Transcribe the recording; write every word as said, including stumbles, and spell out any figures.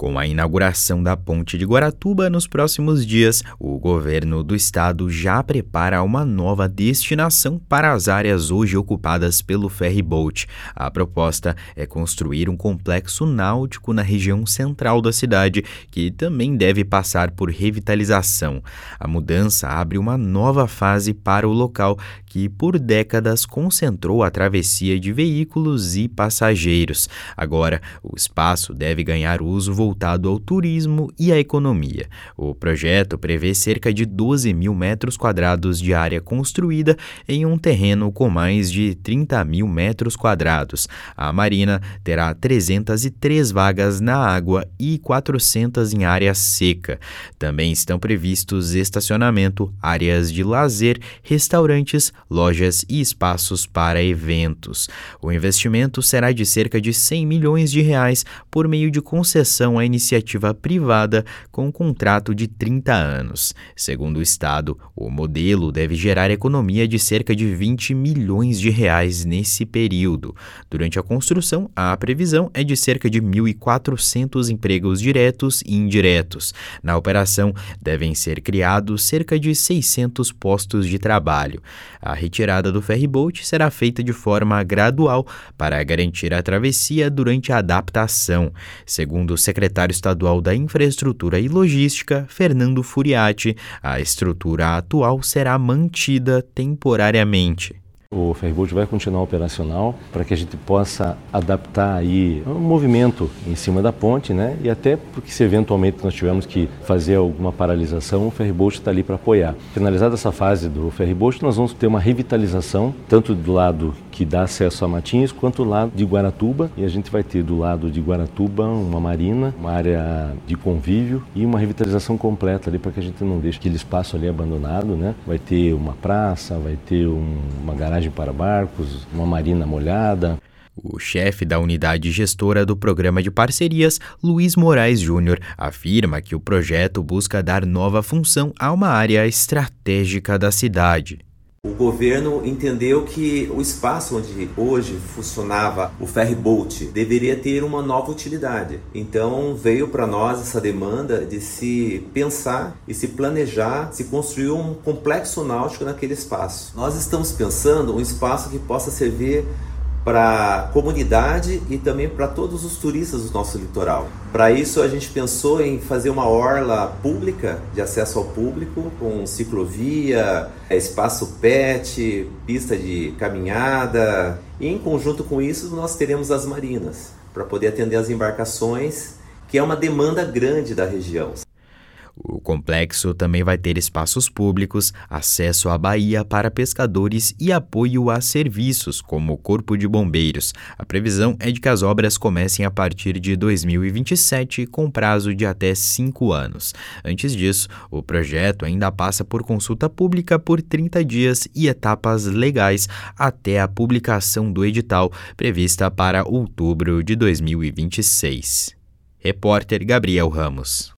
Com a inauguração da Ponte de Guaratuba nos próximos dias, o governo do estado já prepara uma nova destinação para as áreas hoje ocupadas pelo ferryboat. A proposta é construir um complexo náutico na região central da cidade, que também deve passar por revitalização. A mudança abre uma nova fase para o local, que por décadas concentrou a travessia de veículos e passageiros. Agora, o espaço deve ganhar uso voltado ao turismo e à economia. O projeto prevê cerca de doze mil metros quadrados de área construída em um terreno com mais de trinta mil metros quadrados. A marina terá trezentas e três vagas na água e quatrocentas em área seca. Também estão previstos estacionamento, áreas de lazer, restaurantes, lojas e espaços para eventos. O investimento será de cerca de cem milhões de reais por meio de concessão à iniciativa privada com um contrato de trinta anos. Segundo o Estado, o modelo deve gerar economia de cerca de vinte milhões de reais nesse período. Durante a construção, a previsão é de cerca de mil e quatrocentos empregos diretos e indiretos. Na operação, devem ser criados cerca de seiscentos postos de trabalho. A retirada do ferryboat será feita de forma gradual para garantir a travessia durante a adaptação. Segundo o secretário estadual da Infraestrutura e Logística, Fernando Furiati, a estrutura atual será mantida temporariamente. O ferryboat vai continuar operacional para que a gente possa adaptar aí um movimento em cima da ponte, né? E até porque se eventualmente nós tivermos que fazer alguma paralisação, o ferryboat está ali para apoiar. Finalizada essa fase do ferryboat, nós vamos ter uma revitalização tanto do lado que dá acesso a Matinhos quanto do lado de Guaratuba, e a gente vai ter do lado de Guaratuba uma marina, uma área de convívio e uma revitalização completa ali para que a gente não deixe aquele espaço ali abandonado, né? Vai ter uma praça, vai ter um, uma garagem para barcos, uma marina molhada. O chefe da unidade gestora do programa de parcerias, Luiz Moraes Júnior, afirma que o projeto busca dar nova função a uma área estratégica da cidade. O governo entendeu que o espaço onde hoje funcionava o ferryboat deveria ter uma nova utilidade. Então veio para nós essa demanda de se pensar e se planejar, se construir um complexo náutico naquele espaço. Nós estamos pensando um espaço que possa servir para a comunidade e também para todos os turistas do nosso litoral. Para isso a gente pensou em fazer uma orla pública, de acesso ao público, com ciclovia, espaço pet, pista de caminhada, e em conjunto com isso nós teremos as marinas, para poder atender as embarcações, que é uma demanda grande da região. O complexo também vai ter espaços públicos, acesso à baía para pescadores e apoio a serviços, como o Corpo de Bombeiros. A previsão é de que as obras comecem a partir de dois mil e vinte e sete, com prazo de até cinco anos. Antes disso, o projeto ainda passa por consulta pública por trinta dias e etapas legais até a publicação do edital, prevista para outubro de dois mil e vinte e seis. Repórter Gabriel Ramos.